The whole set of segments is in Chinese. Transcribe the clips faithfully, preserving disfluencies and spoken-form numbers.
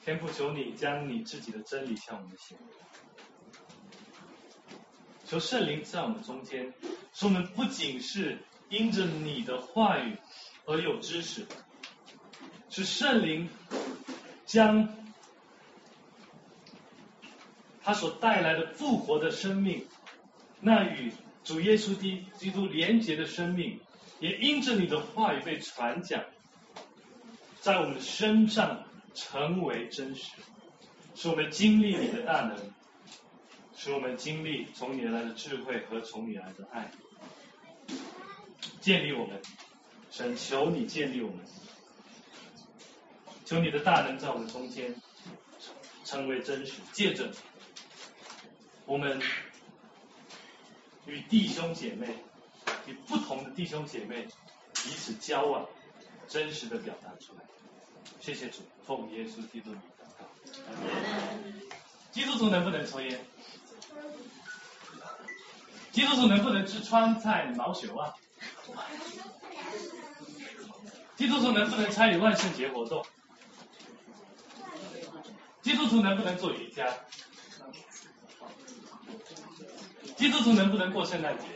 天父，求你将你自己的真理向我们显明，求圣灵在我们中间，使我们不仅是因着你的话语而有知识，是圣灵将他所带来的复活的生命，那与主耶稣基督连结的生命，也因着你的话语被传讲，在我们的身上成为真实，使我们经历你的大能，使我们经历从你而来的智慧和从你而来的爱，建立我们。神，求你建立我们，求你的大能在我们中间成为真实，借着我们与弟兄姐妹，与不同的弟兄姐妹彼此交往，真实的表达出来。谢谢主，奉耶稣基督的名祷告。基督徒能不能抽烟？基督徒能不能吃川菜毛血旺？基督徒能不能参与万圣节活动？基督徒能不能做瑜伽？基督徒能不能过圣诞节？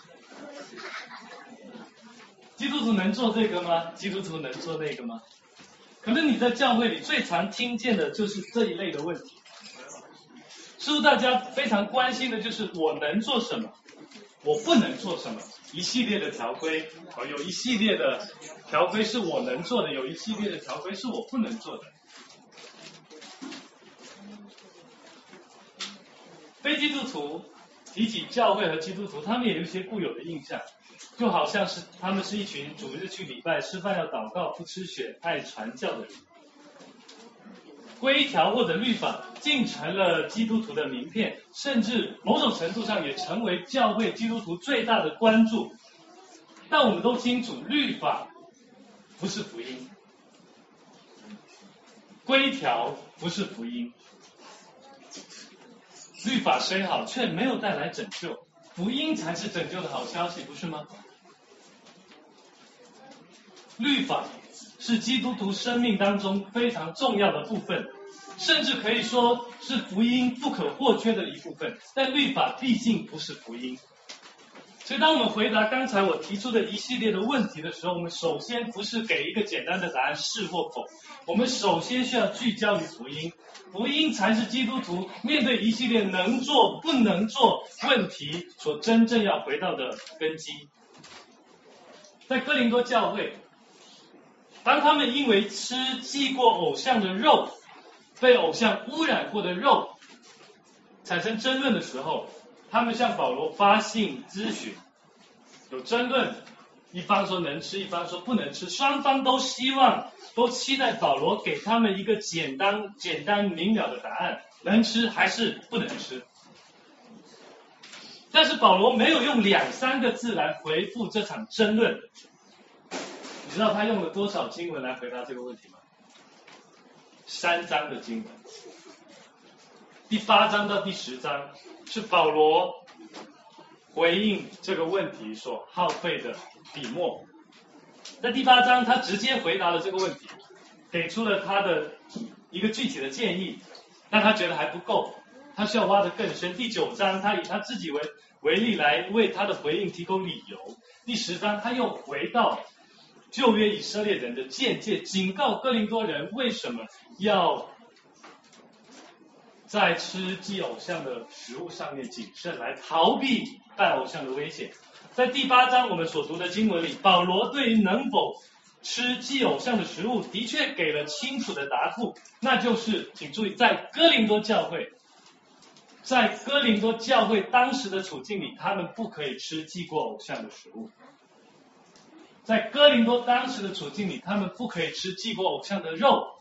基督徒能做这个吗？基督徒能做那个吗？可能你在教会里最常听见的就是这一类的问题，似乎大家非常关心的就是我能做什么，我不能做什么，一系列的条规，有一系列的条规是我能做的，有一系列的条规是我不能做的。非基督徒提起教会和基督徒，他们也有一些固有的印象，就好像是他们是一群主日去礼拜、吃饭要祷告、不吃血、爱传教的人。规条或者律法竟成了基督徒的名片，甚至某种程度上也成为教会基督徒最大的关注。但我们都清楚，律法不是福音，规条不是福音。律法虽好，却没有带来拯救，福音才是拯救的好消息，不是吗？律法是基督徒生命当中非常重要的部分，甚至可以说是福音不可或缺的一部分，但律法毕竟不是福音。所以当我们回答刚才我提出的一系列的问题的时候，我们首先不是给一个简单的答案是或否，我们首先需要聚焦于福音，福音才是基督徒面对一系列能做不能做问题所真正要回到的根基。在哥林多教会，当他们因为吃祭过偶像的肉，被偶像污染过的肉产生争论的时候，他们向保罗发信咨询，有争论，一方说能吃，一方说不能吃，双方都希望都期待保罗给他们一个简单简单明了的答案，能吃还是不能吃。但是保罗没有用两三个字来回复这场争论，你知道他用了多少经文来回答这个问题吗？三章的经文，第八章到第十章是保罗回应这个问题所耗费的笔墨。在第八章他直接回答了这个问题，给出了他的一个具体的建议，但他觉得还不够，他需要挖得更深。第九章他以他自己为为例来为他的回应提供理由。第十章他又回到旧约以色列人的见解，警告哥林多人为什么要在吃祭偶像的食物上面谨慎，来逃避拜偶像的危险。在第八章我们所读的经文里，保罗对于能否吃祭偶像的食物的确给了清楚的答复，那就是请注意，在哥林多教会在哥林多教会当时的处境里，他们不可以吃祭过偶像的食物。在哥林多当时的处境里，他们不可以吃祭过偶像的肉。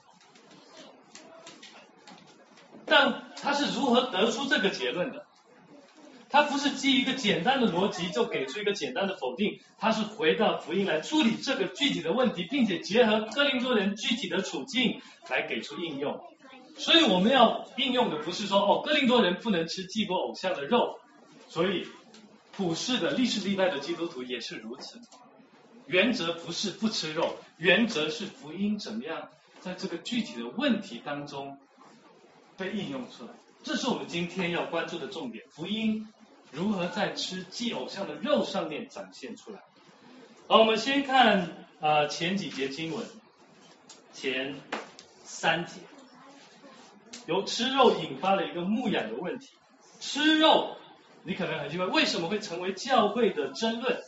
但他是如何得出这个结论的？他不是基于一个简单的逻辑就给出一个简单的否定，他是回到福音来处理这个具体的问题，并且结合哥林多人具体的处境来给出应用。所以我们要应用的不是说哦，哥林多人不能吃祭过偶像的肉，所以普世的历世历代的基督徒也是如此。原则不是不吃肉，原则是福音怎么样在这个具体的问题当中被应用出来。这是我们今天要关注的重点，福音如何在吃祭偶像的肉上面展现出来。好，我们先看呃前几节经文，前三节，由吃肉引发了一个牧养的问题。吃肉，你可能很奇怪，为什么会成为教会的争论？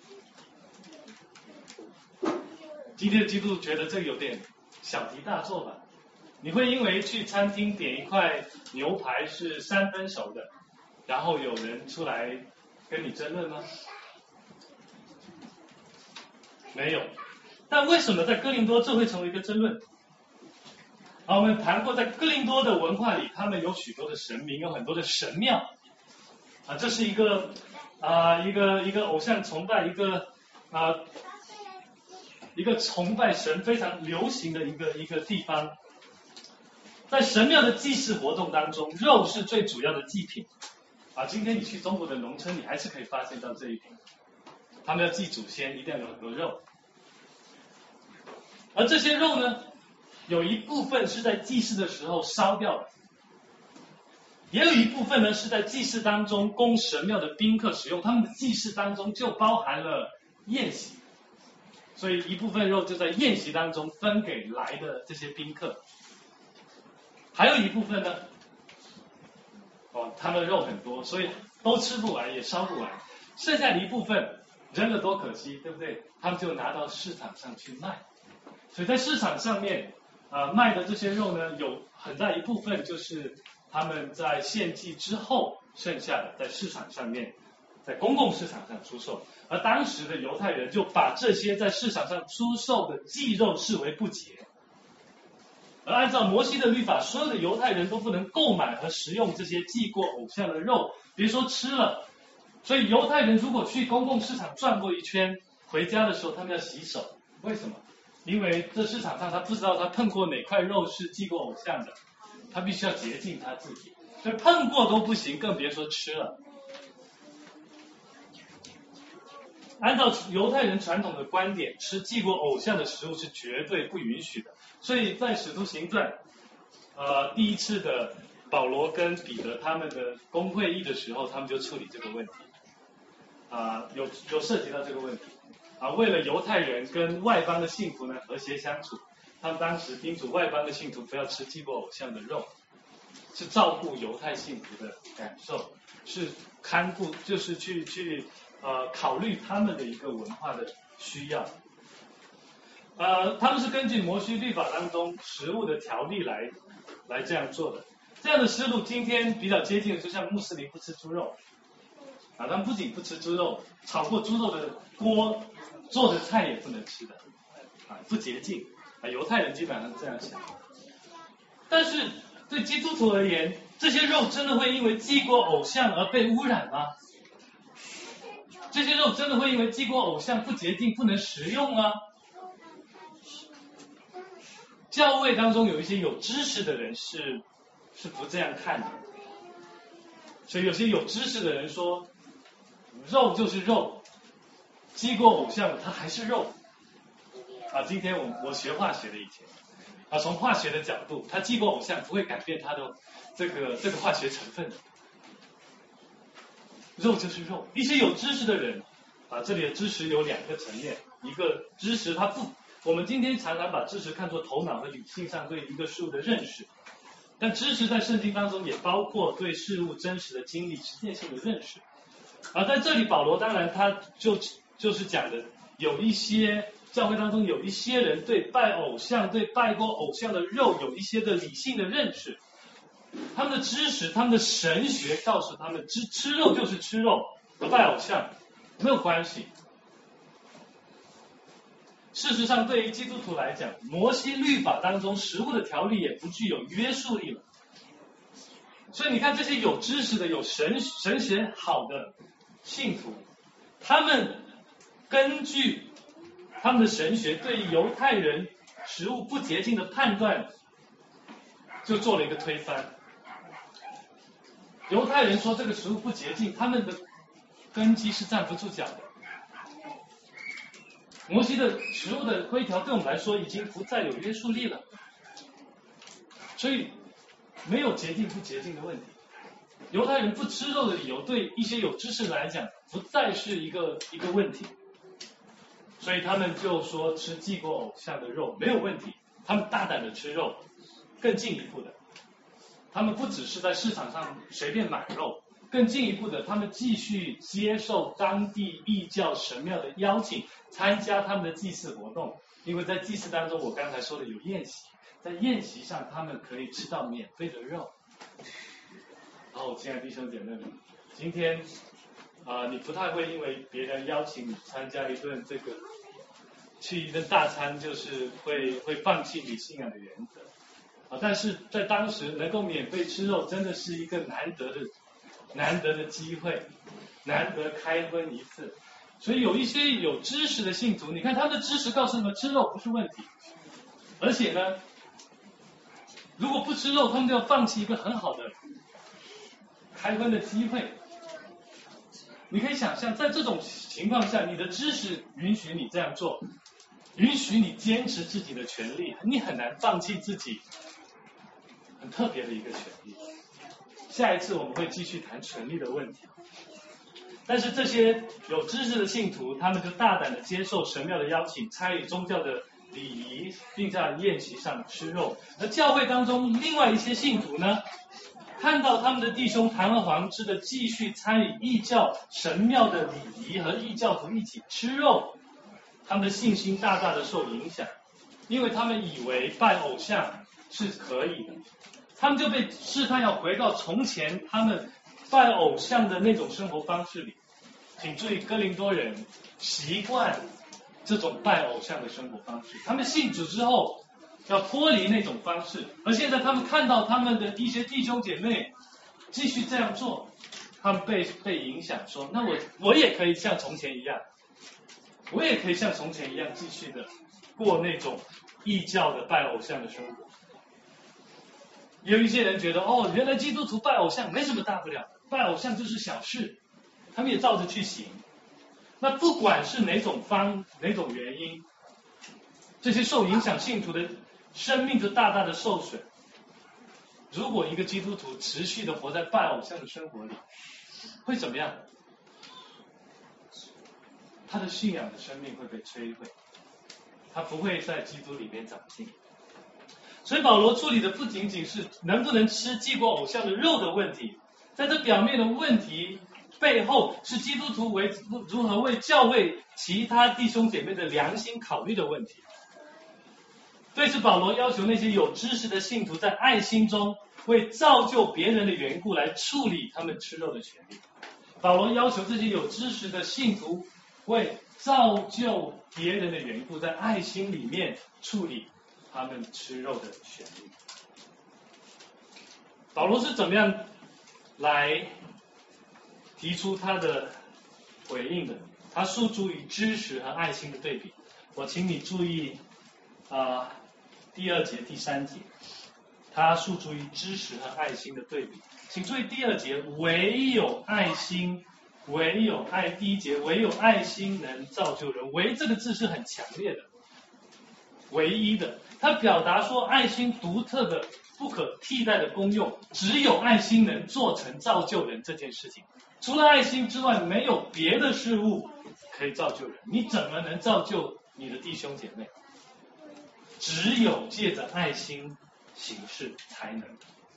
今天的基督徒觉得这个有点小题大做吧？你会因为去餐厅点一块牛排是三分熟的，然后有人出来跟你争论吗？没有。但为什么在哥林多这会成为一个争论？啊，我们谈过，在哥林多的文化里，他们有许多的神明，有很多的神庙，啊，这是一个啊、呃、一个一个偶像崇拜，一个啊、呃、一个崇拜神非常流行的一个一个地方。在神庙的祭祀活动当中，肉是最主要的祭品。啊，今天你去中国的农村，你还是可以发现到这一点。他们要祭祖先，一定要有很多肉。而这些肉呢，有一部分是在祭祀的时候烧掉的，也有一部分呢是在祭祀当中供神庙的宾客使用。他们的祭祀当中就包含了宴席，所以一部分肉就在宴席当中分给来的这些宾客。还有一部分呢，哦，他们肉很多，所以都吃不完也烧不完，剩下的一部分扔了多可惜，对不对？他们就拿到市场上去卖。所以在市场上面啊、呃、卖的这些肉呢，有很大一部分就是他们在献祭之后剩下的，在市场上面，在公共市场上出售。而当时的犹太人就把这些在市场上出售的祭肉视为不洁。而按照摩西的律法，所有的犹太人都不能购买和食用这些祭过偶像的肉，别说吃了。所以犹太人如果去公共市场转过一圈，回家的时候他们要洗手。为什么？因为这市场上他不知道他碰过哪块肉是祭过偶像的，他必须要洁净他自己，所以碰过都不行，更别说吃了。按照犹太人传统的观点，吃祭过偶像的食物是绝对不允许的。所以在使徒行传，呃，第一次的保罗跟彼得他们的公会议的时候，他们就处理这个问题，啊、呃，有有涉及到这个问题，啊、呃，为了犹太人跟外邦的信徒呢和谐相处，他们当时叮嘱外邦的信徒不要吃祭过偶像的肉，是照顾犹太信徒的感受，是看顾，就是去去呃考虑他们的一个文化的需要。呃，他们是根据摩西律法当中食物的条例来来这样做的。这样的思路今天比较接近的，就像穆斯林不吃猪肉，啊，他们不仅不吃猪肉，炒过猪肉的锅做的菜也不能吃的，啊，不洁净。啊，犹太人基本上这样想。但是对基督徒而言，这些肉真的会因为祭过偶像而被污染吗？这些肉真的会因为祭过偶像不洁净不能食用吗？教会当中有一些有知识的人是是不这样看的，所以有些有知识的人说，肉就是肉，祭过偶像它还是肉。啊，今天我我学化学的以前，啊，从化学的角度，它祭过偶像不会改变它的这个这个化学成分的，肉就是肉。一些有知识的人，啊，这里的知识有两个层面，一个知识它不。我们今天常常把知识看作头脑和理性上对一个事物的认识，但知识在圣经当中也包括对事物真实的经历、实践性的认识。而在这里，保罗当然他就就是讲的，有一些教会当中有一些人对拜偶像、对拜过偶像的肉有一些的理性的认识，他们的知识、他们的神学告诉他们，吃吃肉就是吃肉，和拜偶像没有关系。事实上，对于基督徒来讲，摩西律法当中食物的条例也不具有约束力了。所以你看，这些有知识的、有神神学好的信徒，他们根据他们的神学对犹太人食物不洁净的判断，就做了一个推翻。犹太人说这个食物不洁净，他们的根基是站不住脚的。 摩西的食物的规条对我们来说已经不再有约束力了，所以没有洁净不洁净的问题。犹太人不吃肉的理由，对一些有知识的来讲，不再是一个一个问题，所以他们就说吃祭过偶像的肉没有问题，他们大胆的吃肉。更进一步的，他们不只是在市场上随便买肉，更进一步的，他们继续接受当地异教神庙的邀请，参加他们的祭祀活动。因为在祭祀当中，我刚才说的有宴席，在宴席上他们可以吃到免费的肉。哦，亲爱的弟兄姐妹们，今天啊、呃，你不太会因为别人邀请你参加一顿这个去一顿大餐，就是会会放弃你信仰的原则啊。但是在当时能够免费吃肉，真的是一个难得的难得的机会，难得开荤一次。所以有一些有知识的信徒，你看他们的知识告诉你们吃肉不是问题，而且呢，如果不吃肉，他们就要放弃一个很好的开荤的机会。你可以想象，在这种情况下，你的知识允许你这样做，允许你坚持自己的权利，你很难放弃自己很特别的一个权利。下一次我们会继续谈权利的问题。但是这些有知识的信徒，他们就大胆的接受神庙的邀请，参与宗教的礼仪，并在宴席上吃肉。而教会当中另外一些信徒呢，看到他们的弟兄堂而皇之的继续参与异教神庙的礼仪，和异教徒一起吃肉，他们的信心大大的受影响，因为他们以为拜偶像是可以的，他们就被试探要回到从前他们拜偶像的那种生活方式里。请注意，哥林多人习惯这种拜偶像的生活方式，他们信主之后要脱离那种方式，而现在他们看到他们的一些弟兄姐妹继续这样做，他们被被影响，说那我我也可以像从前一样，我也可以像从前一样继续的过那种异教的拜偶像的生活。有一些人觉得，哦，原来基督徒拜偶像没什么大不了，拜偶像就是小事，他们也照着去行。那不管是哪种方哪种原因，这些受影响信徒的生命就大大的受损。如果一个基督徒持续的活在拜偶像的生活里，会怎么样？他的信仰的生命会被摧毁，他不会在基督里面长进。所以保罗处理的不仅仅是能不能吃祭过偶像的肉的问题，在这表面的问题背后，是基督徒为如何为教会其他弟兄姐妹的良心考虑的问题。对此，保罗要求那些有知识的信徒在爱心中为造就别人的缘故来处理他们吃肉的权利。保罗要求这些有知识的信徒为造就别人的缘故，在爱心里面处理他们吃肉的权利。保罗是怎么样来提出他的回应的？他诉诸于知识和爱心的对比。我请你注意啊、呃，第二节、第三节，他诉诸于知识和爱心的对比。请注意第二节，唯有爱心，唯有爱。第一节，唯有爱心能造就人。唯这个字是很强烈的，唯一的。他表达说爱心独特的、不可替代的功用，只有爱心能做成造就人这件事情。除了爱心之外，没有别的事物可以造就人。你怎么能造就你的弟兄姐妹？只有借着爱心行事才能。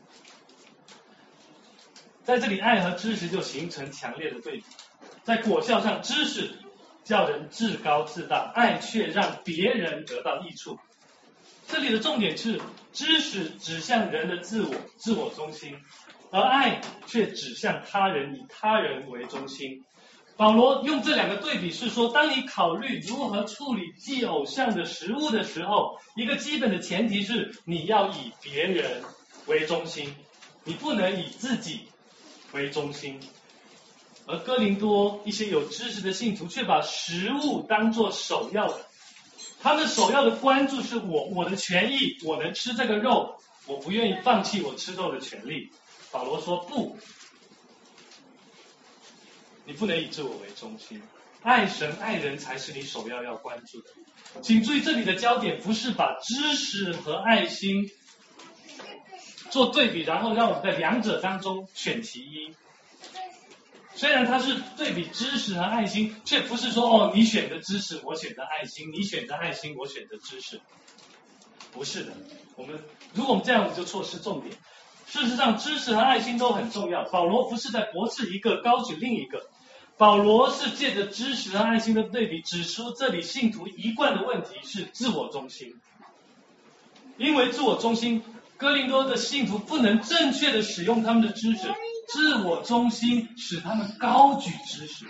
在这里，爱和知识就形成强烈的对比。在果效上，知识叫人自高自大，爱却让别人得到益处。这里的重点是，知识指向人的自我、自我中心，而爱却指向他人，以他人为中心。保罗用这两个对比是说，当你考虑如何处理祭偶像的食物的时候，一个基本的前提是你要以别人为中心，你不能以自己为中心。而哥林多一些有知识的信徒却把食物当作首要的，他们首要的关注是我我的权益，我能吃这个肉，我不愿意放弃我吃肉的权利。保罗说不，你不能以自我为中心， 爱神爱人才是你首要要关注的。请注意，这里的焦点不是把知识和爱心做对比，然后让我们在两者当中选其一。虽然它是对比知识和爱心，却不是说哦，你选择知识，我选择爱心；你选择爱心，我选择知识。不是的，我们如果我们这样，我们就错失重点。事实上，知识和爱心都很重要。保罗不是在驳斥一个，高举另一个。保罗是借着知识和爱心的对比，指出这里信徒一贯的问题是自我中心。因为自我中心，哥林多的信徒不能正确的使用他们的知识，自我中心使他们高举知识。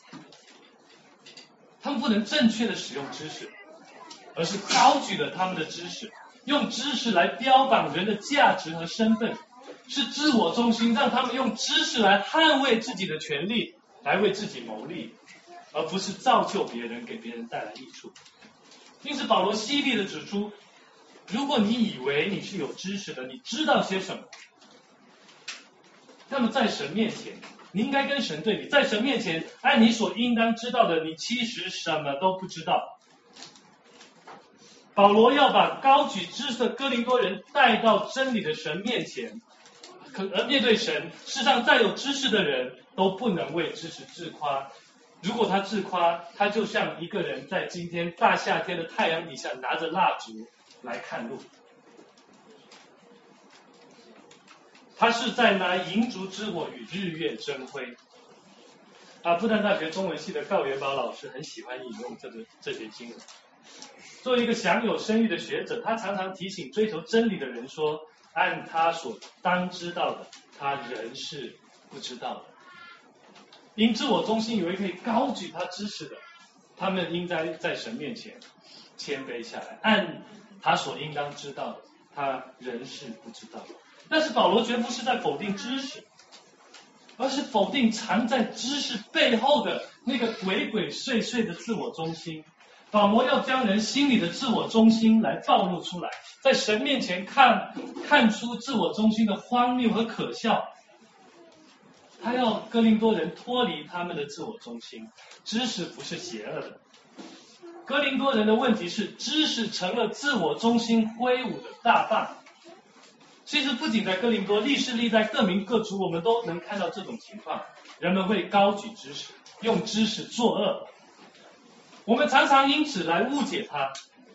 他们不能正确的使用知识，而是高举了他们的知识，用知识来标榜人的价值和身份，是自我中心，让他们用知识来捍卫自己的权利，来为自己谋利，而不是造就别人，给别人带来益处。因此保罗犀利的指出，如果你以为你是有知识的，你知道些什么，那么在神面前你应该跟神对比，在神面前按你所应当知道的，你其实什么都不知道。保罗要把高举知识的哥林多人带到真理的神面前，可而面对神，世上再有知识的人都不能为知识自夸。如果他自夸，他就像一个人在今天大夏天的太阳底下拿着蜡烛来看路，他是在拿银烛之火与日月争辉。啊，复旦大学中文系的告元宝老师很喜欢引用这个这些经文。作为一个享有声誉的学者，他常常提醒追求真理的人说，按他所当知道的，他仍是不知道的。因自我中心以为可以高举他知识的，他们应该在神面前谦卑下来，按他所应当知道的，他仍是不知道的。但是保罗绝不是在否定知识，而是否定藏在知识背后的那个鬼鬼祟祟的自我中心。保罗要将人心里的自我中心来暴露出来，在神面前看看出自我中心的荒谬和可笑。他要哥林多人脱离他们的自我中心，知识不是邪恶的。哥林多人的问题是，知识成了自我中心挥舞的大棒。其实不仅在哥林多，历世历代各民各族，我们都能看到这种情况。人们会高举知识，用知识作恶。我们常常因此来误解他，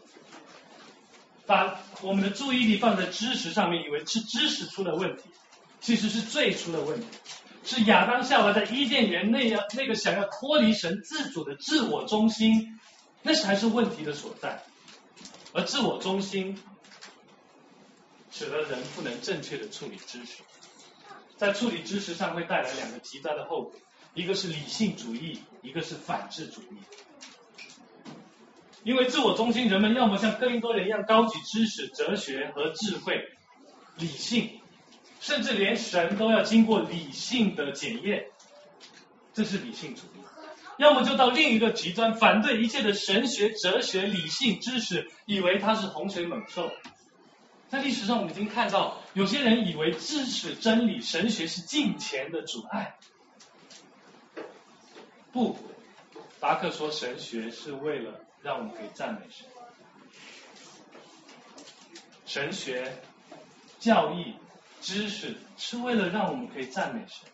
把我们的注意力放在知识上面，以为是知识出了问题，其实是罪出了问题，是亚当夏娃在伊甸园那样那个想要脱离神自主的自我中心，那才是问题的所在。而自我中心使得人不能正确的处理知识，在处理知识上会带来两个极端的后果，一个是理性主义，一个是反智主义。因为自我中心，人们要么像哥林多人一样高举知识、哲学和智慧、理性，甚至连神都要经过理性的检验，这是理性主义；要么就到另一个极端，反对一切的神学、哲学、理性知识，以为它是洪水猛兽。在历史上，我们已经看到，有些人以为知识、真理、神学是金钱的阻碍。不，达克说神学是为了让我们可以赞美神。神学、教义、知识是为了让我们可以赞美神。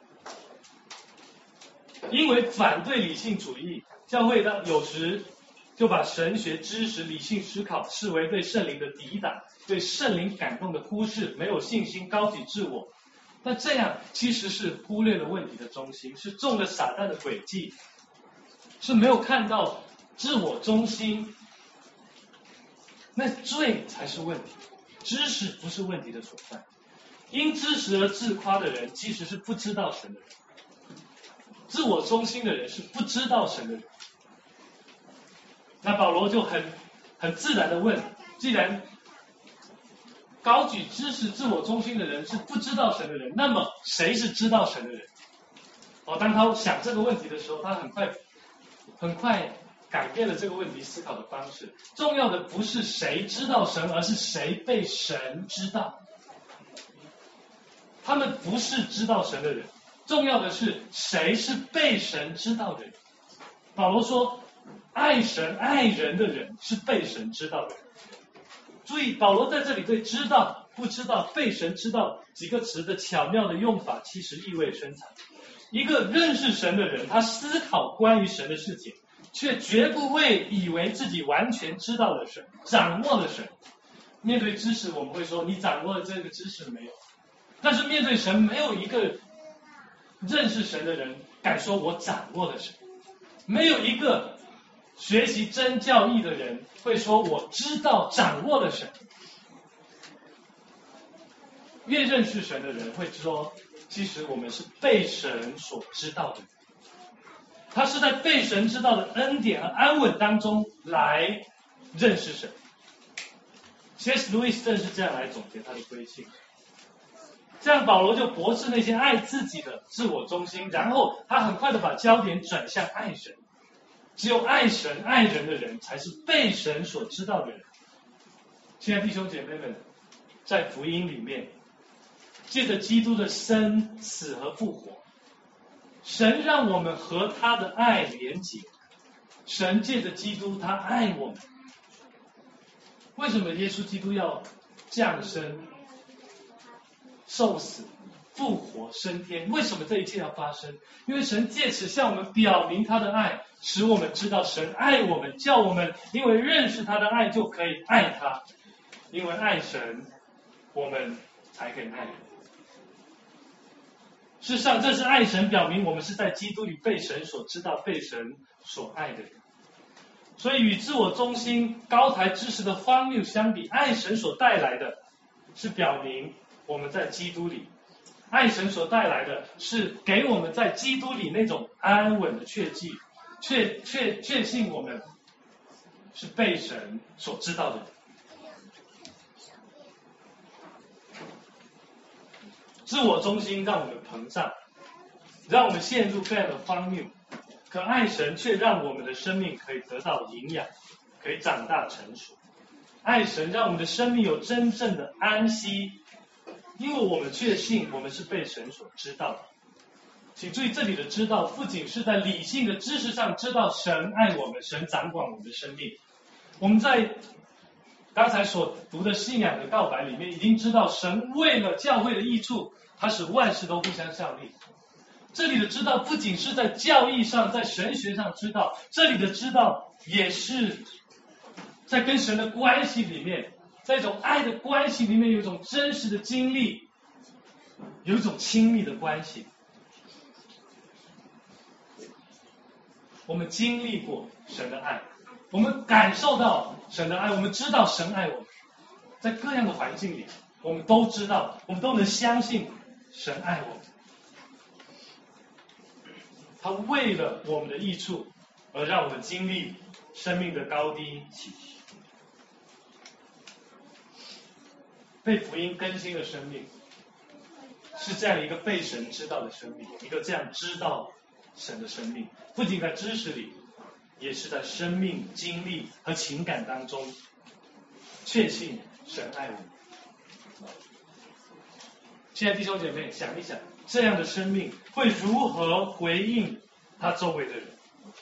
因为反对理性主义，教会的有时就把神学、知识、理性思考视为对圣灵的抵挡，对圣灵感动的忽视，没有信心，高举自我。那这样其实是忽略了问题的中心，是中了撒旦的诡计，是没有看到自我中心，那罪才是问题，知识不是问题的所在。因知识而自夸的人，其实是不知道神的人；自我中心的人是不知道神的人。那保罗就很很自然的问，既然高举知识、自我中心的人是不知道神的人，那么谁是知道神的人？哦，当他想这个问题的时候，他很快很快改变了这个问题思考的方式。重要的不是谁知道神，而是谁被神知道。他们不是知道神的人，重要的是谁是被神知道的人。 保罗说，爱神爱人的人是被神知道的人。注意，保罗在这里对知道、不知道、被神知道几个词的巧妙的用法，其实意味深长。一个认识神的人，他思考关于神的事情，却绝不会以为自己完全知道了神，掌握了神。面对知识，我们会说你掌握了这个知识没有？但是面对神，没有一个认识神的人敢说我掌握了神，没有一个学习真教义的人会说我知道掌握了神。越认识神的人会说，其实我们是被神所知道的人，他是在被神知道的恩典和安稳当中来认识神。C S Lewis 正是这样来总结他的归信。这样保罗就驳斥那些爱自己的自我中心，然后他很快的把焦点转向爱神。只有爱神爱人的人才是被神所知道的人。亲爱的弟兄姐妹们，在福音里面，借着基督的生死和复活，神让我们和他的爱连结。神借着基督他爱我们。为什么耶稣基督要降生、受死、复活、升天？为什么这一切要发生？因为神借此向我们表明他的爱，使我们知道神爱我们，叫我们因为认识他的爱就可以爱他，因为爱神，我们才可以爱人。事实上，这是爱神表明我们是在基督里被神所知道、被神所爱的人。所以与自我中心、高抬知识的荒谬相比，爱神所带来的是表明我们在基督里。爱神所带来的是给我们在基督里那种安稳的确据，确确确信我们是被神所知道的人。自我中心让我们膨胀，让我们陷入各样的荒谬，可爱神却让我们的生命可以得到营养，可以长大成熟。爱神让我们的生命有真正的安息，因为我们确信我们是被神所知道的。请注意，这里的知道不仅是在理性的知识上知道神爱我们，神掌管我们的生命。我们在刚才所读的信仰的告白里面已经知道，神为了教会的益处，他使万事都互相效力。这里的知道不仅是在教义上，在神学上知道，这里的知道也是在跟神的关系里面，在一种爱的关系里面有一种真实的经历，有一种亲密的关系。我们经历过神的爱，我们感受到神的爱，我们知道神爱我们。在各样的环境里，我们都知道，我们都能相信神爱我们。他为了我们的益处而让我们经历生命的高低起伏。被福音更新的生命是这样一个被神知道的生命，一个这样知道神的生命，不仅在知识里，也是在生命经历和情感当中确信神爱我们。亲爱的弟兄姐妹，想一想，这样的生命会如何回应他周围的人？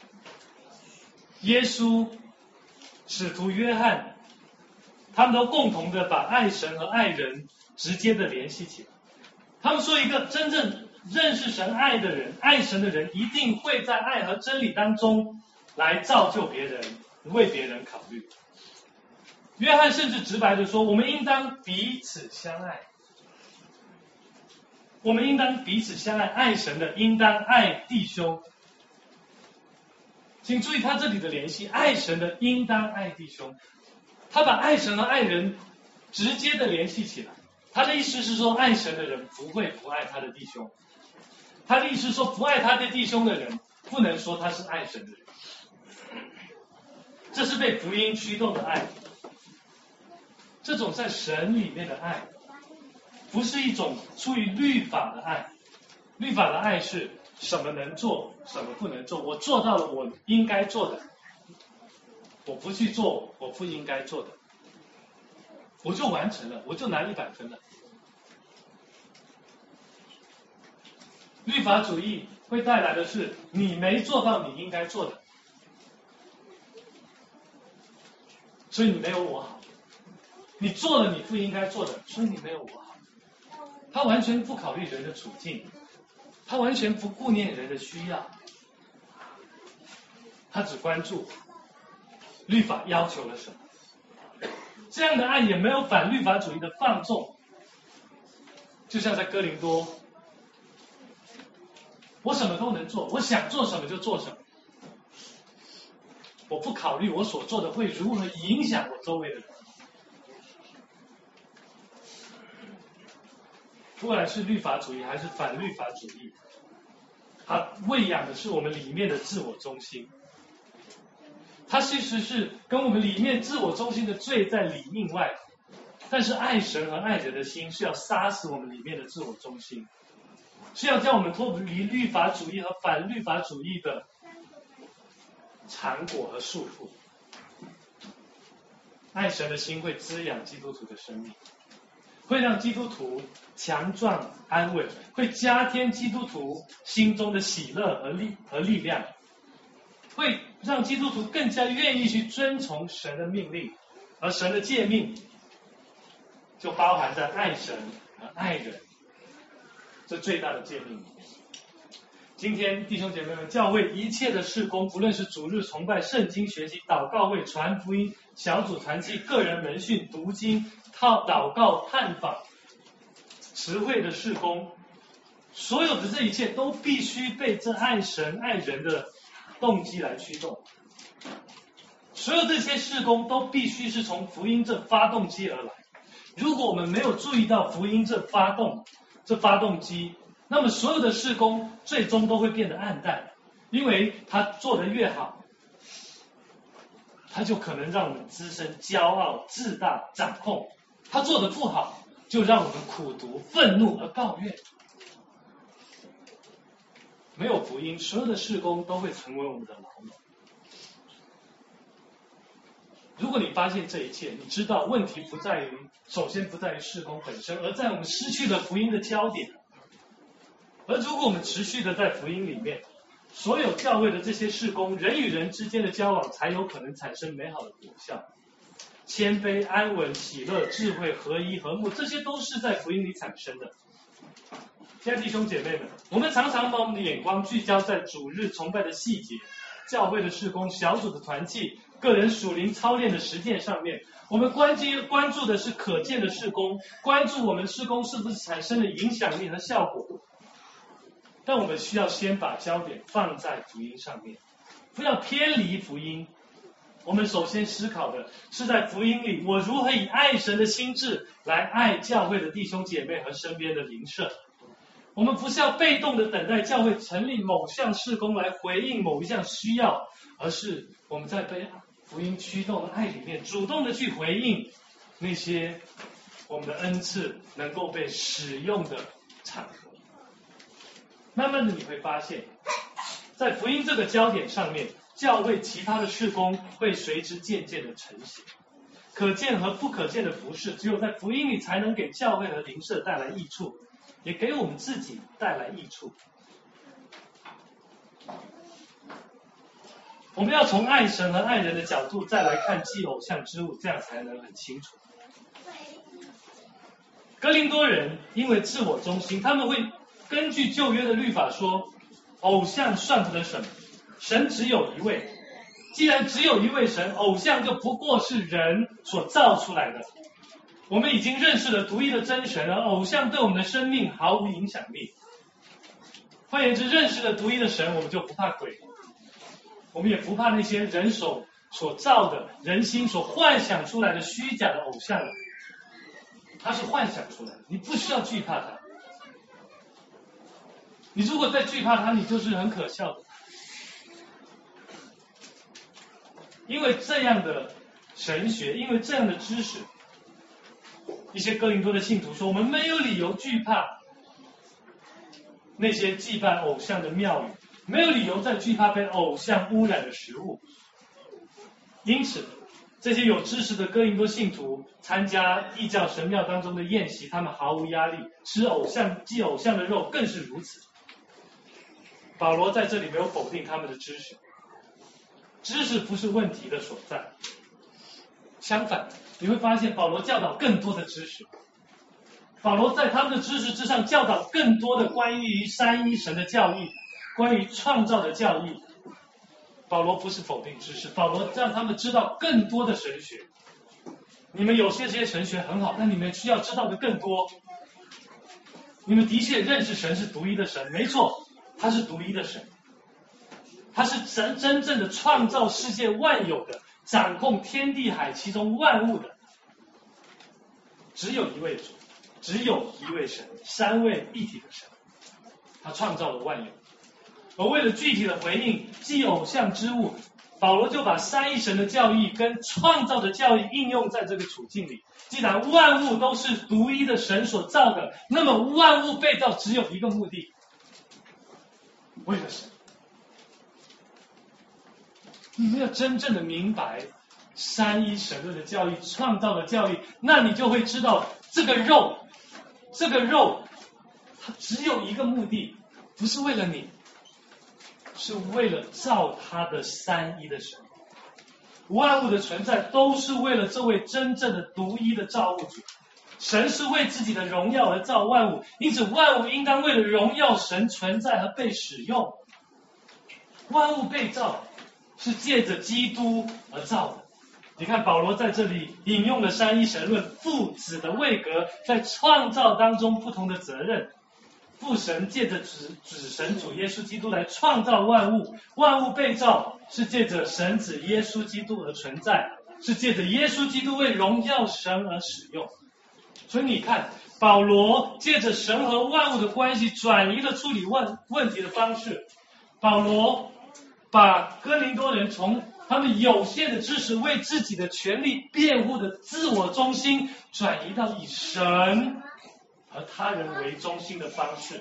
耶稣、使徒约翰，他们都共同的把爱神和爱人直接的联系起来。他们说，一个真正认识神爱的人，爱神的人，一定会在爱和真理当中来造就别人，为别人考虑。约翰甚至直白的说，我们应当彼此相爱。我们应当彼此相爱，爱神的应当爱弟兄。请注意他这里的联系，爱神的应当爱弟兄。他把爱神和爱人直接的联系起来。他的意思是说，爱神的人不会不爱他的弟兄。他的意思是说，不爱他的弟兄的人，不能说他是爱神的人。这是被福音驱动的爱。这种在神里面的爱，不是一种出于律法的爱。律法的爱是什么能做，什么不能做。我做到了我应该做的，我不去做我不应该做的，我就完成了，我就拿一百分了。律法主义会带来的是，你没做到你应该做的， 所以你没有我好。你做了你不应该做的，所以你没有我好。他完全不考虑人的处境，他完全不顾念人的需要，他只关注律法要求了什么。这样的爱也没有反律法主义的放纵，就像在哥林多，我什么都能做，我想做什么就做什么，我不考虑我所做的会如何影响我周围的人。不管是律法主义还是反律法主义，它喂养的是我们里面的自我中心，它其实是跟我们里面自我中心的罪在里应外，但是爱神和爱人的心是要杀死我们里面的自我中心，是要将我们脱离律法主义和反律法主义的缠裹和束缚。爱神的心会滋养基督徒的生命，会让基督徒强壮安稳，会加添基督徒心中的喜乐和力和力量，会让基督徒更加愿意去遵从神的命令，而神的诫命就包含在爱神和爱人这最大的诫命里面。今天弟兄姐妹们，教会一切的事工，不论是主日崇拜、圣经学习、祷告会、传福音、小组团契、个人门训、读经、套祷告、探访、词汇的事工，所有的这一切都必须被这爱神爱人的动机来驱动。所有这些事工都必须是从福音这发动机而来。如果我们没有注意到福音这发动这发动机，那么所有的事工最终都会变得暗淡，因为他做得越好，他就可能让我们滋生骄傲、自大、掌控；他做得不好，就让我们苦毒、愤怒而抱怨。没有福音，所有的事工都会成为我们的牢笼。如果你发现这一切，你知道问题不在于，首先不在于事工本身，而在我们失去了福音的焦点。而如果我们持续的在福音里面，所有教会的这些事工，人与人之间的交往才有可能产生美好的果效。谦卑、安稳、喜乐、智慧、合一、和睦，这些都是在福音里产生的。亲爱的弟兄姐妹们，我们常常把我们的眼光聚焦在主日崇拜的细节、教会的事工、小组的团契、个人属灵操练的实践上面。我们关注关注的是可见的事工，关注我们事工是不是产生了影响力和效果。但我们需要先把焦点放在福音上面，不要偏离福音。我们首先思考的是在福音里，我如何以爱神的心志来爱教会的弟兄姐妹和身边的邻舍。我们不是要被动的等待教会成立某项事工来回应某一项需要，而是我们在被福音驱动的爱里面，主动的去回应那些我们的恩赐能够被使用的场合。慢慢的你会发现，在福音这个焦点上面，教会其他的事工会随之渐渐的成型。可见和不可见的服事，只有在福音里才能给教会和邻舍带来益处，也给我们自己带来益处。我们要从爱神和爱人的角度再来看祭偶像之物，这样才能很清楚。哥林多人因为自我中心，他们会根据旧约的律法说，偶像算不得什么，神只有一位。既然只有一位神，偶像就不过是人所造出来的。我们已经认识了独一的真神，而偶像对我们的生命毫无影响力。换言之，认识了独一的神，我们就不怕鬼，我们也不怕那些人手所造的、人心所幻想出来的虚假的偶像了。它是幻想出来的，你不需要惧怕它。你如果再惧怕它，你就是很可笑的。因为这样的神学，因为这样的知识，一些哥林多的信徒说，我们没有理由惧怕那些祭拜偶像的庙宇，没有理由再惧怕被偶像污染的食物。因此，这些有知识的哥林多信徒参加异教神庙当中的宴席，他们毫无压力，吃偶像祭偶像的肉更是如此。保罗在这里没有否定他们的知识，知识不是问题的所在。 相反，你会发现保罗教导更多的知识。保罗在他们的知识之上教导更多的关于三一神的教义，关于创造的教义。保罗不是否定知识，保罗让他们知道更多的神学。你们有些这些神学很好，但你们需要知道的更多。你们的确认识神是独一的神，没错，他是独一的神，他是神真正的创造世界万有的，掌控天地海其中万物的。只有一位主，只有一位神，三位一体的神，他创造了万有。而为了具体的回应祭偶像之物，保罗就把三一神的教义跟创造的教义应用在这个处境里。既然万物都是独一的神所造的，那么万物被造只有一个目的，为了神。你们要真正的明白三一神论的教义、创造的教义，那你就会知道这个肉，这个肉，它只有一个目的，不是为了你，是为了造它的三一的神。万物的存在都是为了这位真正的独一的造物主。神是为自己的荣耀而造万物，因此万物应当为了荣耀神存在和被使用。万物被造是借着基督而造的。你看保罗在这里引用了三一神论父子的位格在创造当中不同的责任。父神借着子子神主耶稣基督来创造万物，万物被造是借着神子耶稣基督而存在，是借着耶稣基督为荣耀神而使用。所以你看保罗借着神和万物的关系转移了处理问问题的方式。保罗把哥林多人从他们有限的知识为自己的权利辩护的自我中心转移到以神和他人为中心的方式。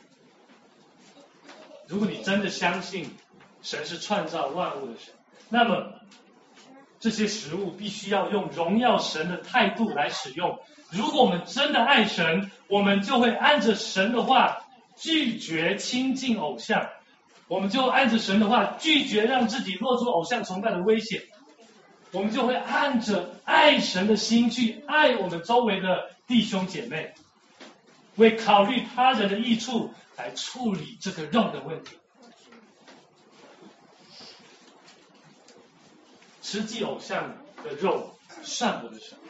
如果你真的相信神是创造万物的神，那么这些食物必须要用荣耀神的态度来使用。如果我们真的爱神，我们就会按着神的话拒绝亲近偶像，我们就按着神的话拒绝让自己落入偶像崇拜的危险，我们就会按着爱神的心去爱我们周围的弟兄姐妹，为考虑他人的益处来处理这个肉的问题。吃祭偶像的肉算不得什么，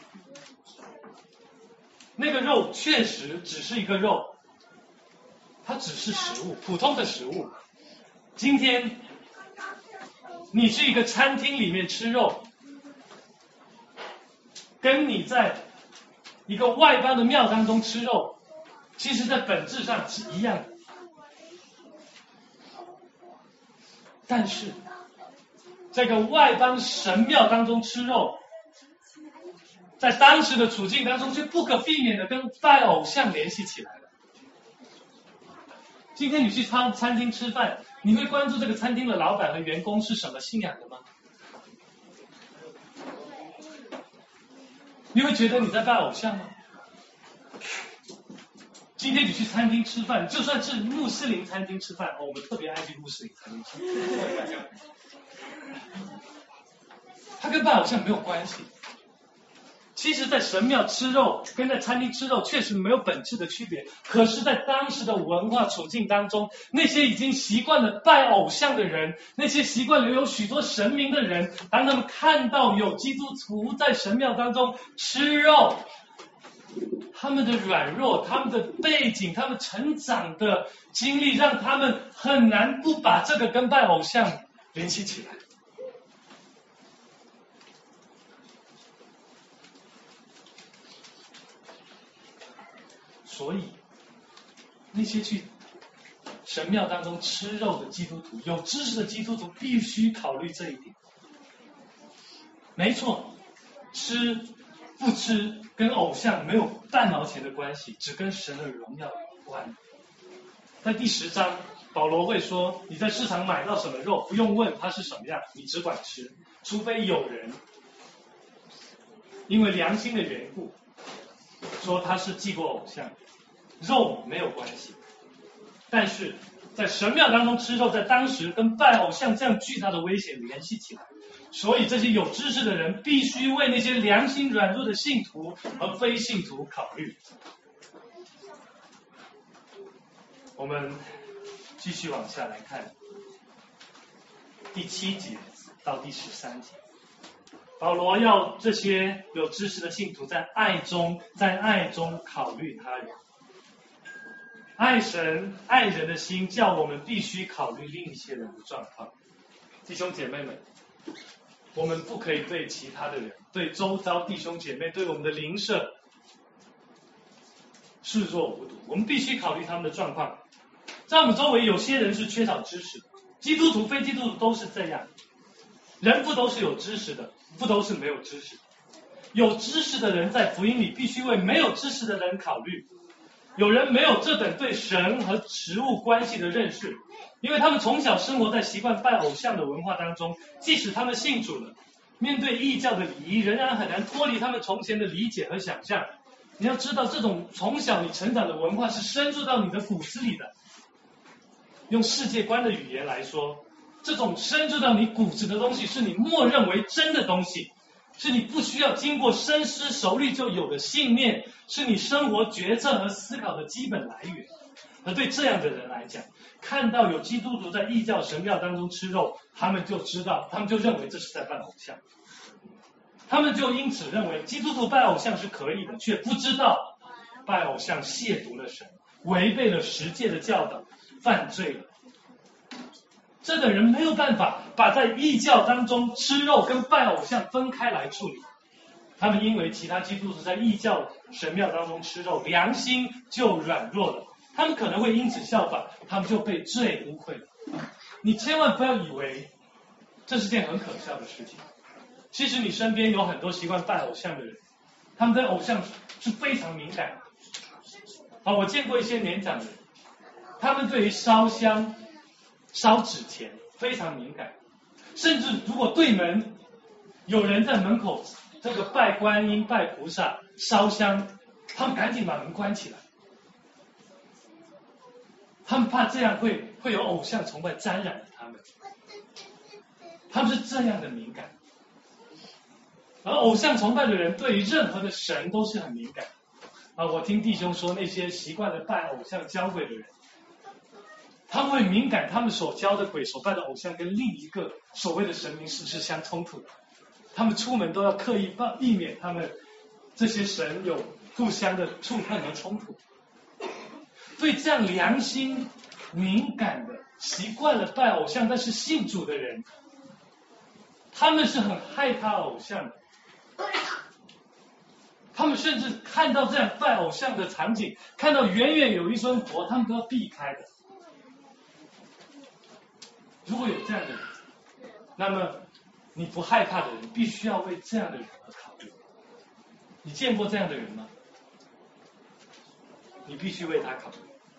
那个肉确实只是一个肉，它只是食物，普通的食物。今天你去一个餐厅里面吃肉，跟你在一个外邦的庙当中吃肉，其实在本质上是一样的。但是在一个外邦神庙当中吃肉，在当时的处境当中却不可避免的跟拜偶像联系起来了。今天你去餐餐厅吃饭，你会关注这个餐厅的老板和员工是什么信仰的吗？你会觉得你在拜偶像吗？今天你去餐厅吃饭，就算是穆斯林餐厅吃饭，哦，我们特别爱去穆斯林餐厅吃饭，它跟拜偶像没有关系。其实在神庙吃肉跟在餐厅吃肉确实没有本质的区别，可是在当时的文化处境当中，那些已经习惯了拜偶像的人，那些习惯了有许多神明的人，当他们看到有基督徒在神庙当中吃肉，他们的软弱，他们的背景，他们成长的经历，让他们很难不把这个跟拜偶像联系起来。所以那些去神庙当中吃肉的基督徒，有知识的基督徒必须考虑这一点。没错，吃不吃跟偶像没有半毛钱的关系，只跟神的荣耀有关。在第十章保罗会说，你在市场买到什么肉，不用问它是什么样，你只管吃，除非有人因为良心的缘故说他是祭过偶像，肉没有关系。但是在神庙当中吃肉，在当时跟拜偶像这样巨大的危险联系起来。所以这些有知识的人必须为那些良心软弱的信徒和非信徒考虑。我们继续往下来看第七节到第十三节，保罗要这些有知识的信徒在爱中，在爱中考虑他人。爱神爱人的心叫我们必须考虑另一些人的状况。弟兄姐妹们，我们不可以对其他的人，对周遭弟兄姐妹，对我们的邻舍视若无睹，我们必须考虑他们的状况。在我们周围有些人是缺少知识，基督徒非基督徒都是这样，人不都是有知识的，不都是没有知识。有知识的人在福音里必须为没有知识的人考虑。有人没有这等对神和食物关系的认识，因为他们从小生活在习惯拜偶像的文化当中，即使他们信主了，面对异教的礼仪仍然很难脱离他们从前的理解和想象。你要知道，这种从小你成长的文化是深入到你的骨子里的。用世界观的语言来说，这种深入到你骨子的东西是你默认为真的东西，是你不需要经过深思熟虑就有的信念，是你生活决策和思考的基本来源。而对这样的人来讲，看到有基督徒在异教神庙当中吃肉，他们就知道，他们就认为这是在拜偶像，他们就因此认为基督徒拜偶像是可以的，却不知道拜偶像亵渎了神，违背了十诫的教导，犯罪了。这等人没有办法把在异教当中吃肉跟拜偶像分开来处理，他们因为其他基督徒在异教神庙当中吃肉，良心就软弱了，他们可能会因此效仿，他们就被罪污秽了。你千万不要以为这是件很可笑的事情，其实你身边有很多习惯拜偶像的人，他们对偶像是非常敏感的。好，我见过一些年长的人，他们对于烧香烧纸钱非常敏感，甚至如果对门有人在门口这个拜观音拜菩萨烧香，他们赶紧把门关起来，他们怕这样会会有偶像崇拜沾染了他们，他们是这样的敏感。而偶像崇拜的人对于任何的神都是很敏感啊！我听弟兄说，那些习惯了拜偶像交鬼的人，他们会敏感，他们所教的鬼所拜的偶像跟另一个所谓的神明是不是相冲突的，他们出门都要刻意避免他们这些神有互相的触碰和冲突。对这样良心敏感的习惯了拜偶像但是信主的人，他们是很害怕偶像的，他们甚至看到这样拜偶像的场景，看到远远有一尊佛，他们都要避开的。如果有这样的人，那么你不害怕的人必须要为这样的人而考虑。你见过这样的人吗？你必须为他考虑。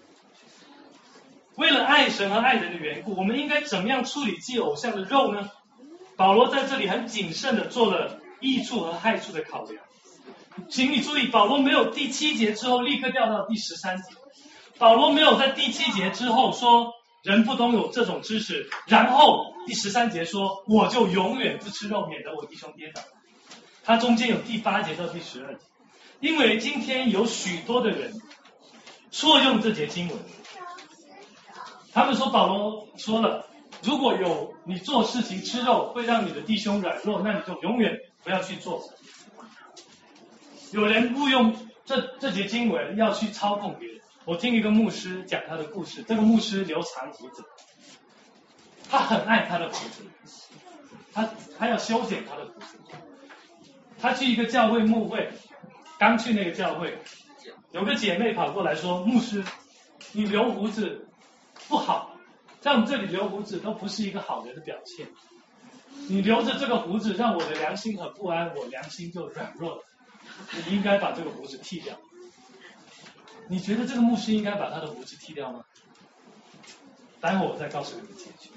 为了爱神和爱人的缘故，我们应该怎么样处理祭偶像的肉呢？保罗在这里很谨慎的做了益处和害处的考量。请你注意，保罗没有第七节之后立刻调到第十三节，保罗没有在第七节之后说人不都有这种知识，然后第十三节说我就永远不吃肉，免得我弟兄跌倒。他中间有第八节到第十二节，因为今天有许多的人错用这节经文，他们说保罗说了，如果有你做事情吃肉会让你的弟兄软弱，那你就永远不要去做。有人误用这这节经文要去操控别人。我听一个牧师讲他的故事，这个牧师留长胡子，他很爱他的胡子，他他要修剪他的胡子。他去一个教会牧会，刚去那个教会，有个姐妹跑过来说，牧师你留胡子不好，在我们这里留胡子都不是一个好人的表现，你留着这个胡子让我的良心很不安，我良心就软弱了，你应该把这个胡子剃掉。你觉得这个牧师应该把他的胡子剃掉吗？待会我再告诉你们结局。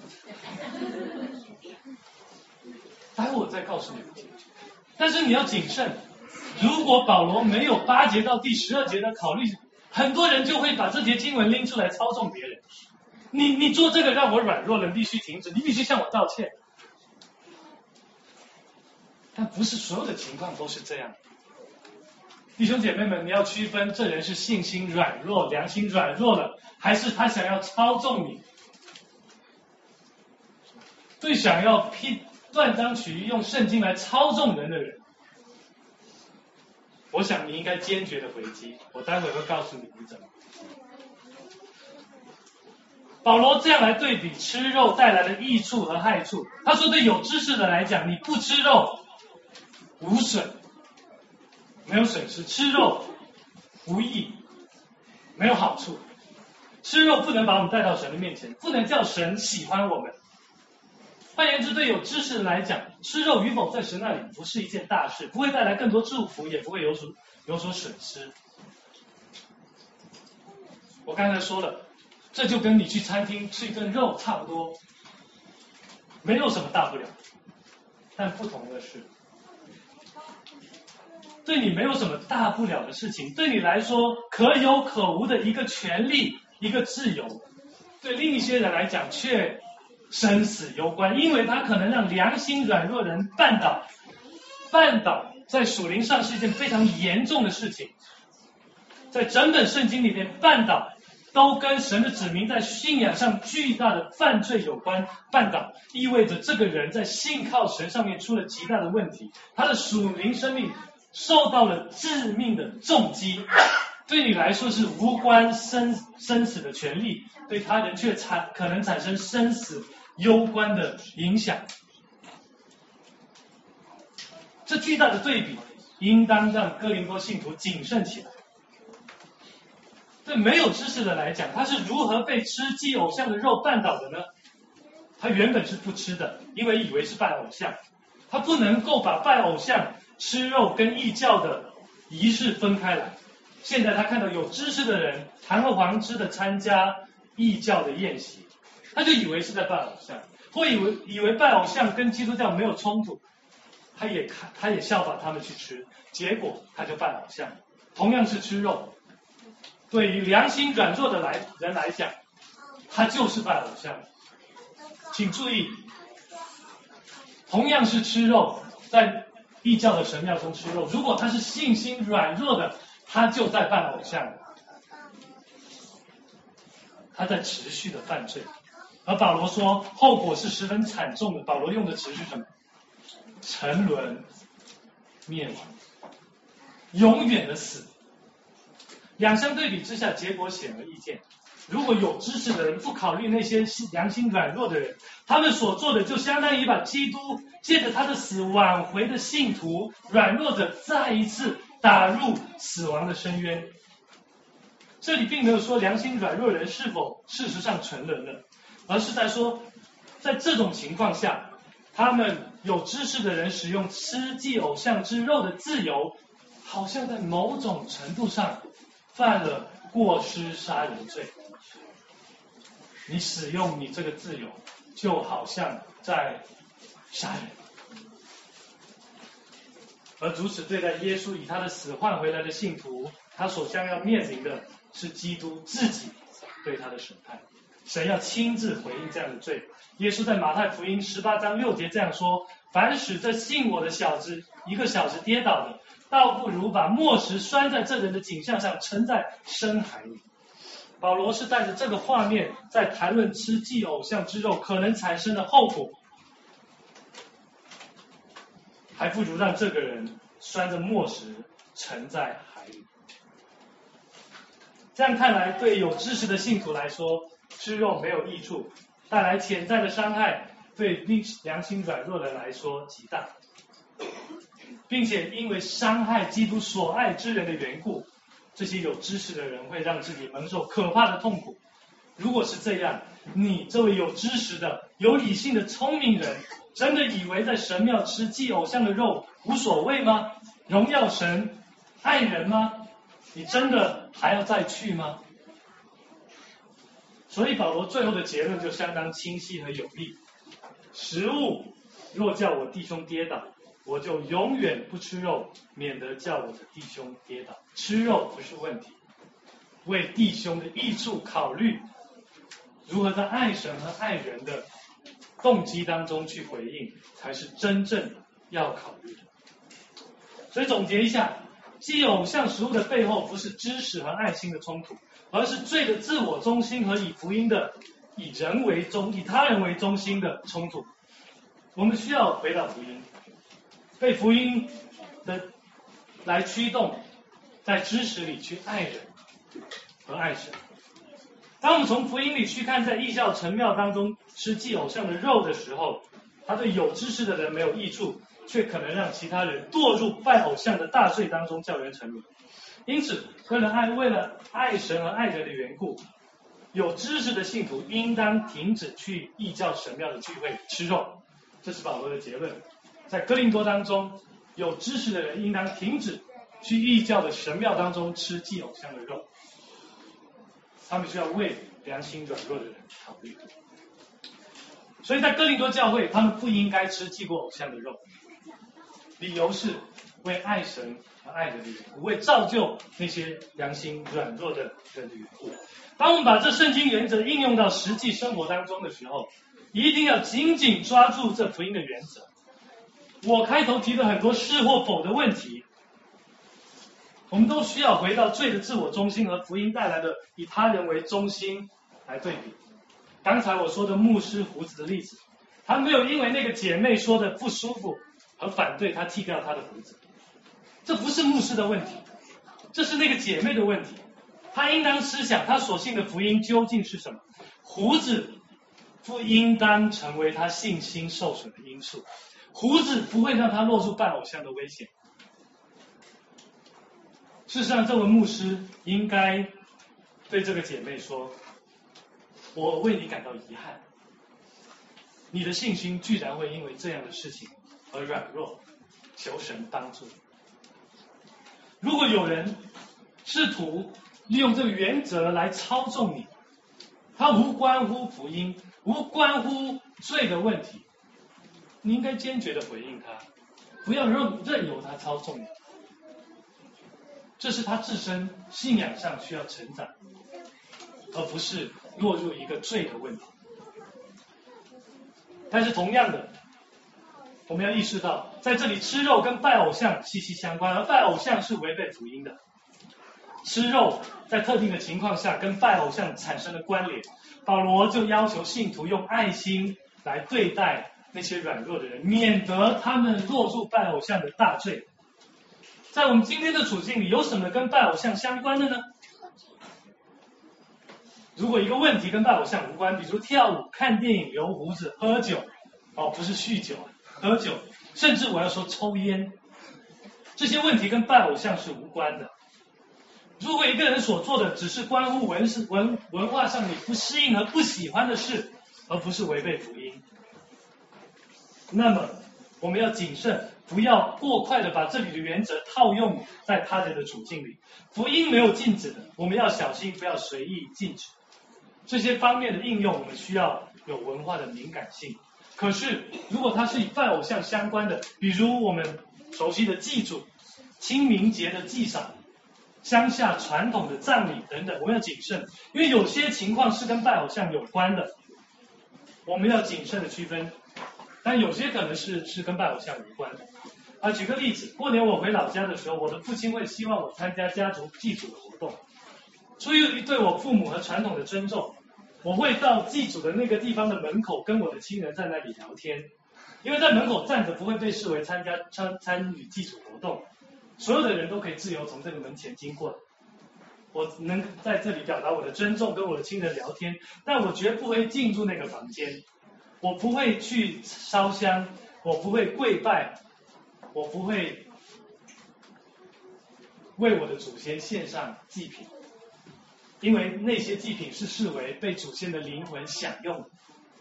待会我再告诉你们结局。但是你要谨慎，如果保罗没有八节到第十二节的考虑，很多人就会把这节经文拎出来操纵别人。 你你做这个让我软弱了，你必须停止，你必须向我道歉。但不是所有的情况都是这样。弟兄姐妹们，你要区分这人是信心软弱、良心软弱了，还是他想要操纵你。对想要批断章取义用圣经来操纵人的人，我想你应该坚决的回击。我待会会告诉你你怎么。保罗这样来对比吃肉带来的益处和害处。他说对有知识的来讲，你不吃肉无损，没有损失；吃肉无益，没有好处。吃肉不能把我们带到神的面前，不能叫神喜欢我们。换言之，对有知识的来讲，吃肉与否在神那里不是一件大事，不会带来更多祝福，也不会有所有所损失。我刚才说了，这就跟你去餐厅吃一顿肉差不多，没有什么大不了。但不同的是，对你没有什么大不了的事情，对你来说可有可无的一个权利，一个自由，对另一些人来讲却生死攸关，因为它可能让良心软弱人绊倒。绊倒在属灵上是一件非常严重的事情，在整本圣经里面，绊倒都跟神的子民在信仰上巨大的犯罪有关。绊倒意味着这个人在信靠神上面出了极大的问题，他的属灵生命受到了致命的重击。对你来说是无关生生死的权利，对他人却产可能产生生死攸关的影响。这巨大的对比应当让哥林多信徒谨慎起来。对没有知识的来讲，他是如何被吃祭偶像的肉绊倒的呢？他原本是不吃的，因为以为是拜偶像，他不能够把拜偶像、吃肉跟异教的仪式分开来。现在他看到有知识的人堂而皇之的参加异教的宴席，他就以为是在拜偶像，或以为以为拜偶像跟基督教没有冲突，他也看他也效法他们去吃，结果他就拜偶像。同样是吃肉，对于良心软弱的来人来讲，他就是拜偶像。请注意，同样是吃肉，在异教的神庙中吃肉，如果他是信心软弱的，他就在拜偶像，他在持续的犯罪。而保罗说后果是十分惨重的，保罗用的词是什么？沉沦、灭亡、永远的死。两相对比之下，结果显而易见。如果有知识的人不考虑那些良心软弱的人，他们所做的就相当于把基督借着他的死挽回的信徒软弱者再一次打入死亡的深渊。这里并没有说良心软弱人是否事实上沉沦了，而是在说在这种情况下，他们有知识的人使用吃祭偶像之肉的自由，好像在某种程度上犯了过失杀人罪。你使用你这个自由，就好像在杀人。而如此对待耶稣以他的死换回来的信徒，他所将要面临的是基督自己对他的审判。神要亲自回应这样的罪。耶稣在马太福音十八章六节这样说：凡使这信我的小子一个小时跌倒的，倒不如把磨石拴在这人的颈项上，沉在深海里。保罗是带着这个画面在谈论吃祭偶像之肉可能产生的后果，还不如让这个人拴着磨石沉在海里。这样看来，对有知识的信徒来说，吃肉没有益处，带来潜在的伤害，对良心软弱的人来说极大，并且因为伤害基督所爱之人的缘故，这些有知识的人会让自己蒙受可怕的痛苦。如果是这样，你这位有知识的、有理性的聪明人，真的以为在神庙吃祭偶像的肉无所谓吗？荣耀神、爱人吗？你真的还要再去吗？所以保罗最后的结论就相当清晰和有力：食物若叫我弟兄跌倒，我就永远不吃肉，免得叫我的弟兄跌倒。吃肉不是问题，为弟兄的益处考虑如何在爱神和爱人的动机当中去回应，才是真正要考虑的。所以总结一下，祭偶像食物的背后不是知识和爱心的冲突，而是罪的自我中心和以福音的以人为中、以他人为中心的冲突。我们需要回到福音，被福音的来驱动，在知识里去爱人和爱神。当我们从福音里去看，在异教陈庙当中吃祭偶像的肉的时候，它对有知识的人没有益处，却可能让其他人堕入拜偶像的大罪当中，叫人沉沦。因此，为了爱为了爱神和爱人的缘故，有知识的信徒应当停止去异教神庙的聚会吃肉。这是保罗的结论。在哥林多当中，有知识的人应当停止去异教的神庙当中吃祭偶像的肉。他们需要为良心软弱的人考虑。所以在哥林多教会，他们不应该吃祭过偶像的肉，理由是为爱神和爱人的缘故，为造就那些良心软弱的人的缘故。当我们把这圣经原则应用到实际生活当中的时候，一定要紧紧抓住这福音的原则。我开头提的很多是或否的问题，我们都需要回到罪的自我中心和福音带来的以他人为中心来对比。刚才我说的牧师胡子的例子，他没有因为那个姐妹说的不舒服而反对他剃掉他的胡子，这不是牧师的问题，这是那个姐妹的问题。他应当思想他所信的福音究竟是什么，胡子不应当成为他信心受损的因素，胡子不会让他落入拜偶像的危险。事实上，这位牧师应该对这个姐妹说，我为你感到遗憾，你的信心居然会因为这样的事情而软弱，求神帮助。如果有人试图利用这个原则来操纵你，它无关乎福音，无关乎罪的问题，你应该坚决的回应他，不要任任由他操纵你。这是他自身信仰上需要成长，而不是落入一个罪的问题。但是同样的，我们要意识到，在这里吃肉跟拜偶像息息相关，而拜偶像是违背福音的。吃肉在特定的情况下跟拜偶像产生了关联，保罗就要求信徒用爱心来对待那些软弱的人，免得他们落入拜偶像的大罪。在我们今天的处境里，有什么跟拜偶像相关的呢？如果一个问题跟拜偶像无关，比如跳舞、看电影、留胡子、喝酒，哦，不是酗酒，喝酒，甚至我要说抽烟，这些问题跟拜偶像是无关的。如果一个人所做的只是关乎文文文化上你不适应和不喜欢的事，而不是违背福音，那么我们要谨慎，不要过快的把这里的原则套用在他人的处境里。福音没有禁止的，我们要小心，不要随意禁止。这些方面的应用，我们需要有文化的敏感性。可是，如果它是与拜偶像相关的，比如我们熟悉的祭祖、清明节的祭扫、乡下传统的葬礼等等，我们要谨慎，因为有些情况是跟拜偶像有关的，我们要谨慎的区分。但有些可能是是跟拜偶像无关的。啊，举个例子，过年我回老家的时候，我的父亲会希望我参加家族祭祖的活动。出于对我父母和传统的尊重，我会到祭祖的那个地方的门口跟我的亲人在那里聊天，因为在门口站着不会被视为参加参参与祭祖活动，所有的人都可以自由从这个门前经过的。我能在这里表达我的尊重，跟我的亲人聊天，但我绝不会进入那个房间，我不会去烧香，我不会跪拜，我不会为我的祖先献上祭品，因为那些祭品是视为被祖先的灵魂享用的。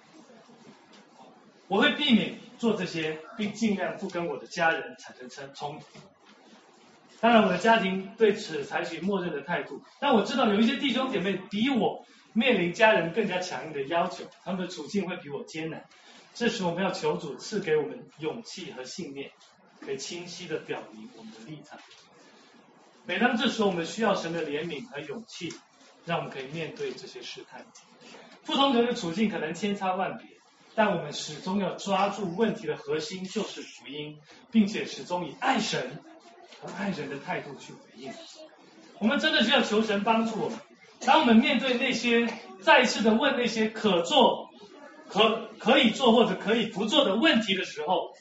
我会避免做这些，并尽量不跟我的家人产生冲突。当然，我的家庭对此采取默认的态度，但我知道有一些弟兄姐妹比我面临家人更加强硬的要求，他们的处境会比我艰难。这时我们要求主赐给我们勇气和信念，可以清晰地表明我们的立场。每当这时候我们需要神的怜悯和勇气，让我们可以面对这些试探。 不同人的处境可能千差万别，但我们始终要抓住问题的核心，就是福音，并且始终以爱神和爱人的态度去回应。我们真的需要求神帮助我们。当我们面对那些再次的问那些可做、可可以做或者可以不做的问题的时候，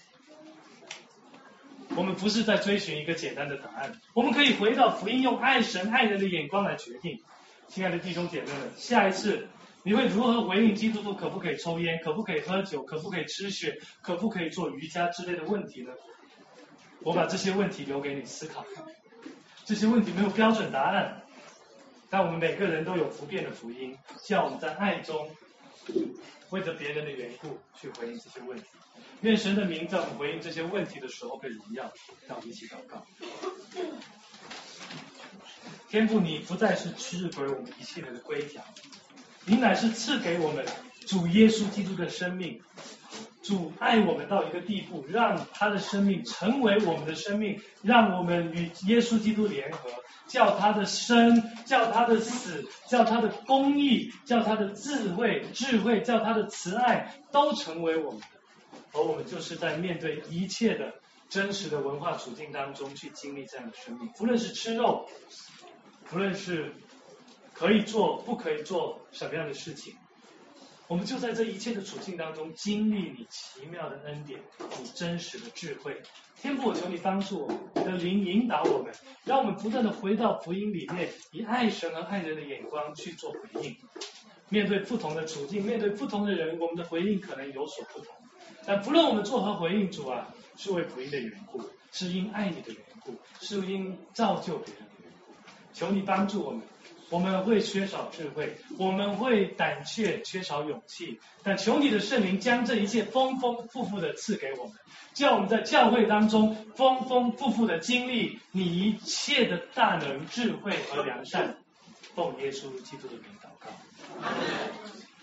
我们不是在追寻一个简单的答案，我们可以回到福音，用爱神爱人的眼光来决定。亲爱的弟兄姐妹们，下一次你会如何回应基督徒可不可以抽烟、可不可以喝酒、可不可以吃血、可不可以做瑜伽之类的问题呢？我把这些问题留给你思考。这些问题没有标准答案，但我们每个人都有不变的福音，叫我们在爱中为着别人的缘故去回应这些问题。愿神的名在我们回应这些问题的时候被荣耀。让我们一起祷告。天父，你不再是赐给我们一系列的规条，你乃是赐给我们主耶稣基督的生命。主爱我们到一个地步，让他的生命成为我们的生命，让我们与耶稣基督联合，叫他的生，叫他的死，叫他的公义，叫他的智慧智慧叫他的慈爱，都成为我们的。而我们就是在面对一切的真实的文化处境当中去经历这样的生命，不论是吃肉，不论是可以做不可以做什么样的事情，我们就在这一切的处境当中经历你奇妙的恩典，你真实的智慧。天父，我求你帮助我们，你的灵引导我们，让我们不断的回到福音里面，以爱神和爱人的眼光去做回应。面对不同的处境，面对不同的人，我们的回应可能有所不同，但不论我们作何回应，主啊，是为福音的缘故，是因爱你的缘故，是因造就别人的缘故。求你帮助我们。我们会缺少智慧，我们会胆怯，缺少勇气，但求你的圣灵将这一切丰丰富富的赐给我们，叫我们在教会当中丰丰富富的经历你一切的大能、智慧和良善。奉耶稣基督的名祷告。